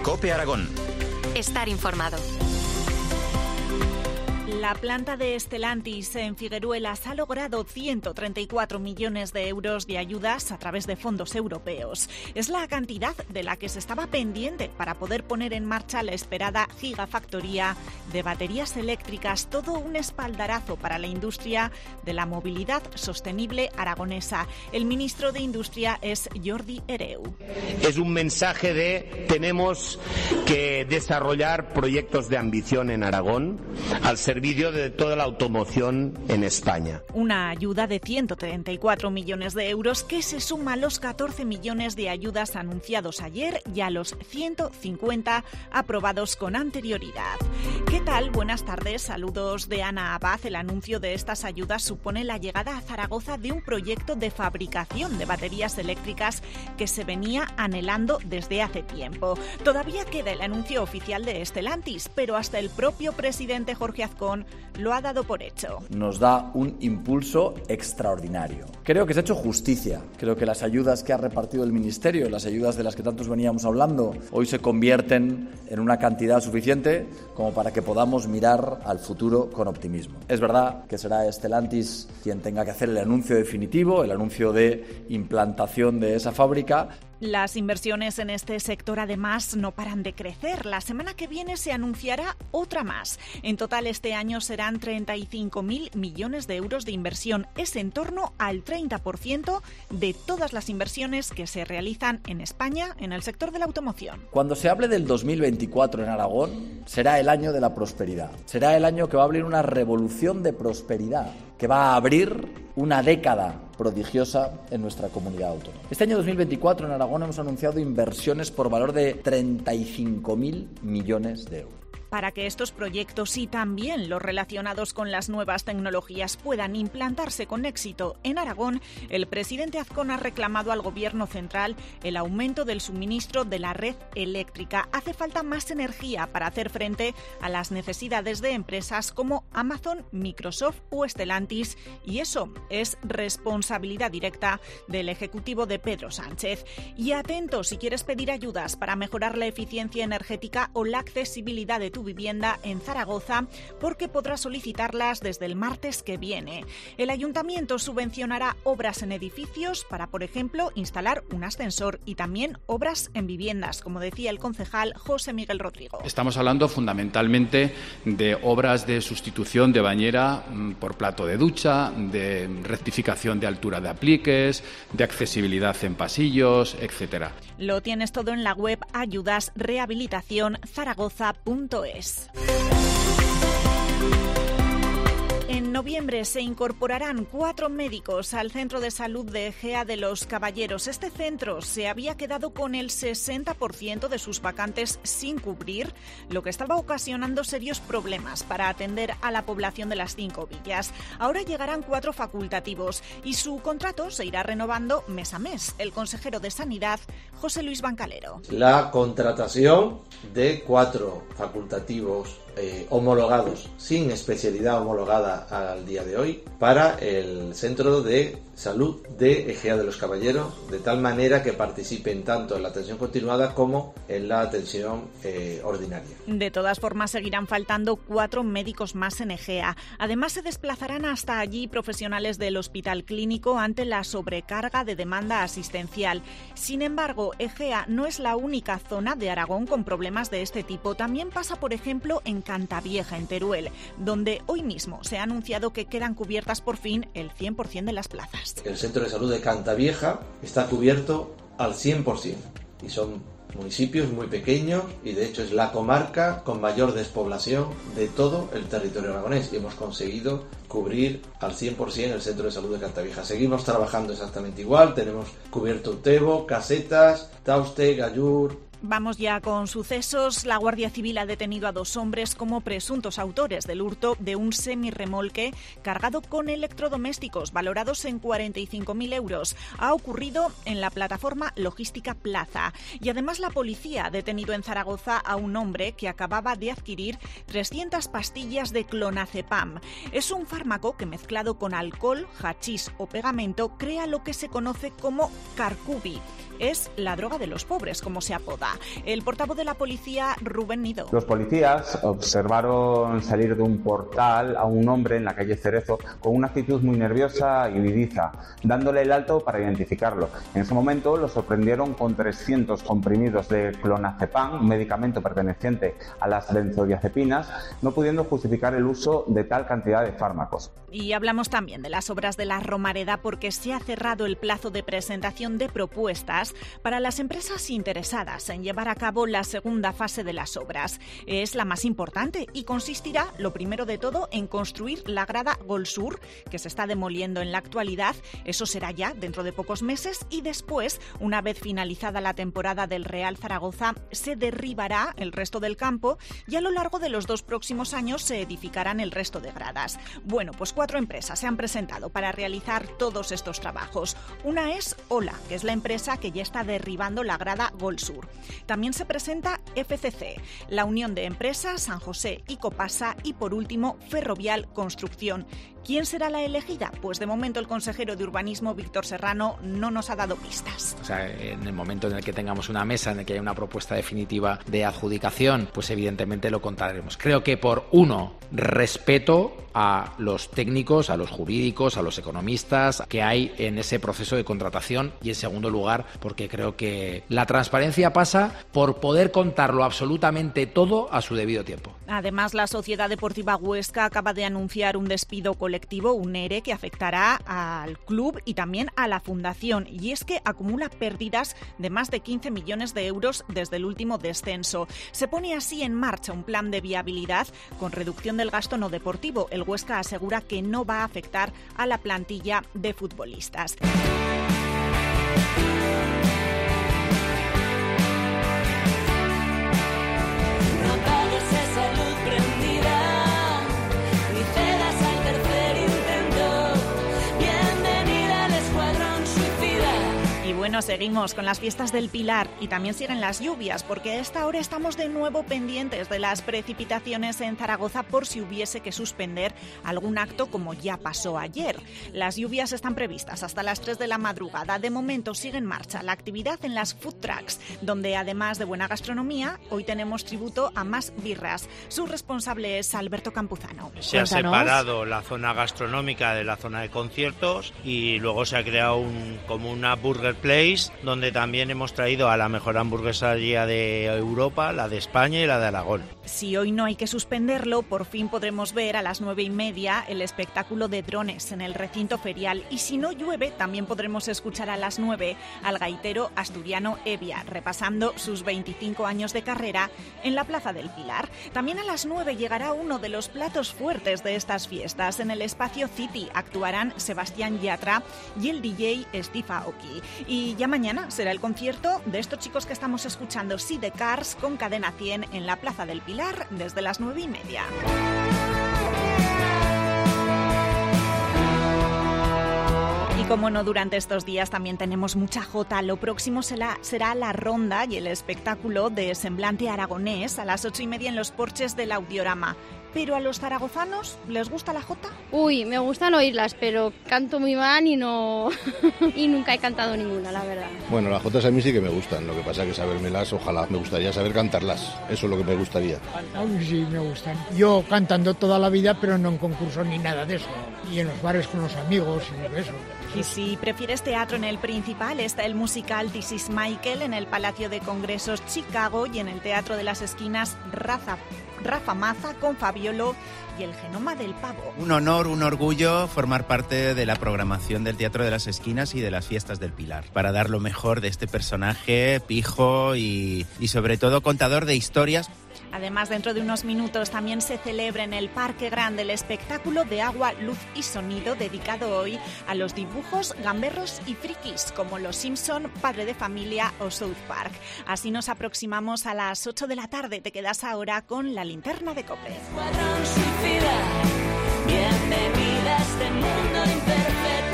COPE Aragón. Estar informado. La planta de Stellantis en Figueruelas ha logrado 134 millones de euros de ayudas a través de fondos europeos. Es la cantidad de la que se estaba pendiente para poder poner en marcha la esperada gigafactoría de baterías eléctricas, todo un espaldarazo para la industria de la movilidad sostenible aragonesa. El ministro de Industria es Jordi Hereu. Es un mensaje de tenemos que desarrollar proyectos de ambición en Aragón al servicio de toda la automoción en España. Una ayuda de 134 millones de euros que se suma a los 14 millones de ayudas anunciados ayer y a los 150 aprobados con anterioridad. ¿Qué tal? Buenas tardes. Saludos de Ana Abad. El anuncio de estas ayudas supone la llegada a Zaragoza de un proyecto de fabricación de baterías eléctricas que se venía anhelando desde hace tiempo. Todavía queda el anuncio oficial de Stellantis, pero hasta el propio presidente Jorge Azcón lo ha dado por hecho. Nos da un impulso extraordinario. Creo que se ha hecho justicia. Creo que las ayudas que ha repartido el Ministerio, las ayudas de las que tantos veníamos hablando, hoy se convierten en una cantidad suficiente como para que podamos mirar al futuro con optimismo. Es verdad que será Stellantis quien tenga que hacer el anuncio definitivo, el anuncio de implantación de esa fábrica. Las inversiones en este sector además no paran de crecer. La semana que viene se anunciará otra más. En total este año serán 35.000 millones de euros de inversión. Es en torno al 30% de todas las inversiones que se realizan en España en el sector de la automoción. Cuando se hable del 2024 en Aragón, será el año de la prosperidad. Será el año que va a abrir una revolución de prosperidad, que va a abrir una década prodigiosa en nuestra comunidad autónoma. Este año 2024 en Aragón hemos anunciado inversiones por valor de 35.000 millones de euros. Para que estos proyectos y también los relacionados con las nuevas tecnologías puedan implantarse con éxito en Aragón, el presidente Azcón ha reclamado al Gobierno central el aumento del suministro de la red eléctrica. Hace falta más energía para hacer frente a las necesidades de empresas como Amazon, Microsoft o Stellantis, y eso es responsabilidad directa del Ejecutivo de Pedro Sánchez. Y atento si quieres pedir ayudas para mejorar la eficiencia energética o la accesibilidad de tu vivienda en Zaragoza, porque podrás solicitarlas desde el martes que viene. El ayuntamiento subvencionará obras en edificios para, por ejemplo, instalar un ascensor y también obras en viviendas, como decía el concejal José Miguel Rodrigo. Estamos hablando fundamentalmente de obras de sustitución de bañera por plato de ducha, de rectificación de altura de apliques, de accesibilidad en pasillos, etc. Lo tienes todo en la web ayudasrehabilitacionzaragoza.es. En noviembre se incorporarán 4 médicos al Centro de Salud de Egea de los Caballeros. Este centro se había quedado con el 60% de sus vacantes sin cubrir, lo que estaba ocasionando serios problemas para atender a la población de las 5 villas. Ahora llegarán 4 facultativos y su contrato se irá renovando mes a mes. El consejero de Sanidad, José Luis Bancalero. La contratación de 4 facultativos homologados, sin especialidad homologada al día de hoy, para el Centro de Salud de Egea de los Caballeros, de tal manera que participen tanto en la atención continuada como en la atención ordinaria. De todas formas, seguirán faltando 4 médicos más en Egea. Además, se desplazarán hasta allí profesionales del Hospital Clínico ante la sobrecarga de demanda asistencial. Sin embargo, Egea no es la única zona de Aragón con problemas de este tipo. También pasa, por ejemplo, en Cantavieja, en Teruel, donde hoy mismo se ha anunciado que quedan cubiertas por fin el 100% de las plazas. El Centro de Salud de Cantavieja está cubierto al 100% y son municipios muy pequeños y de hecho es la comarca con mayor despoblación de todo el territorio aragonés y hemos conseguido cubrir al 100% el Centro de Salud de Cantavieja. Seguimos trabajando exactamente igual, tenemos cubierto Utebo, Casetas, Tauste, Gallur. Vamos ya con sucesos. La Guardia Civil ha detenido a 2 hombres como presuntos autores del hurto de un semirremolque cargado con electrodomésticos valorados en 45.000 euros. Ha ocurrido en la plataforma logística Plaza. Y además la policía ha detenido en Zaragoza a un hombre que acababa de adquirir 300 pastillas de clonazepam. Es un fármaco que mezclado con alcohol, hachís o pegamento crea lo que se conoce como carcubi. es la droga de los pobres, como se apoda. El portavoz de la policía, Rubén Nido. Los policías observaron salir de un portal a un hombre en la calle Cerezo con una actitud muy nerviosa y huidiza, dándole el alto para identificarlo. En ese momento lo sorprendieron con 300 comprimidos de clonazepam, un medicamento perteneciente a las benzodiazepinas, no pudiendo justificar el uso de tal cantidad de fármacos. Y hablamos también de las obras de la Romareda porque se ha cerrado el plazo de presentación de propuestas para las empresas interesadas en llevar a cabo la segunda fase de las obras. Es la más importante y consistirá, lo primero de todo, en construir la grada Gol Sur, que se está demoliendo en la actualidad. Eso será ya dentro de pocos meses y después, una vez finalizada la temporada del Real Zaragoza, se derribará el resto del campo y a lo largo de los 2 próximos años se edificarán el resto de gradas. Bueno, pues 4 empresas se han presentado para realizar todos estos trabajos. Una es Ola, que es la empresa que ya está derribando la grada Gol Sur. También se presenta FCC, la Unión de Empresas, San José y Copasa y por último Ferrovial Construcción. ¿Quién será la elegida? Pues de momento el consejero de Urbanismo, Víctor Serrano, no nos ha dado pistas. O sea, en el momento en el que tengamos una mesa, en el que haya una propuesta definitiva de adjudicación, pues evidentemente lo contaremos. Creo que por respeto a los técnicos, a los jurídicos, a los economistas que hay en ese proceso de contratación y en segundo lugar porque creo que la transparencia pasa por poder contarlo absolutamente todo a su debido tiempo. Además, la Sociedad Deportiva Huesca acaba de anunciar un despido colectivo, un ERE, que afectará al club y también a la fundación. Y es que acumula pérdidas de más de 15 millones de euros desde el último descenso. Se pone así en marcha un plan de viabilidad con reducción del gasto no deportivo. El Huesca asegura que no va a afectar a la plantilla de futbolistas. Bueno, seguimos con las fiestas del Pilar y también siguen las lluvias porque a esta hora estamos de nuevo pendientes de las precipitaciones en Zaragoza por si hubiese que suspender algún acto como ya pasó ayer. Las lluvias están previstas hasta las 3 de la madrugada. De momento sigue en marcha la actividad en las food trucks, donde además de buena gastronomía, hoy tenemos tributo a Más Birras. Su responsable es Alberto Campuzano. Se ha separado la zona gastronómica de la zona de conciertos y luego se ha creado como una burger place donde también hemos traído a la mejor hamburguesería de Europa, la de España y la de Aragón. Si hoy no hay que suspenderlo, por fin podremos ver a las 9:30 el espectáculo de drones en el recinto ferial y si no llueve también podremos escuchar a las 9 al gaitero asturiano Evia repasando sus 25 años de carrera en la Plaza del Pilar. También a las 9 llegará uno de los platos fuertes de estas fiestas. En el espacio City actuarán Sebastián Yatra y el DJ Steve Aoki. Y ya mañana será el concierto de estos chicos que estamos escuchando, Sí de Cars, con Cadena 100 en la Plaza del Pilar desde las 9:30. Y como no, durante estos días también tenemos mucha jota. Lo próximo será la ronda y el espectáculo de Semblante Aragonés a las 8:30 en los porches del Audiorama. ¿Pero a los zaragozanos les gusta la jota? Uy, me gustan oírlas, pero canto muy mal y no y nunca he cantado ninguna, la verdad. Bueno, las jotas a mí sí que me gustan, lo que pasa es que sabérmelas, ojalá, me gustaría saber cantarlas, eso es lo que me gustaría. Sí, me gustan. Yo cantando toda la vida, pero no en concursos ni nada de eso. Y en los bares con los amigos y eso. Y si prefieres teatro, en el Principal está el musical This is Michael, en el Palacio de Congresos Chicago y en el Teatro de las Esquinas Rafa Maza con Fabiolo y el Genoma del Pavo. Un honor, un orgullo formar parte de la programación del Teatro de las Esquinas y de las Fiestas del Pilar, para dar lo mejor de este personaje pijo y sobre todo contador de historias. Además, dentro de unos minutos también se celebra en el Parque Grande el espectáculo de agua, luz y sonido dedicado hoy a los dibujos gamberros y frikis como Los Simpson, Padre de Familia o South Park. Así nos aproximamos a las 8 de la tarde. Te quedas ahora con la linterna de COPE. Bienvenida a este mundo imperfecto.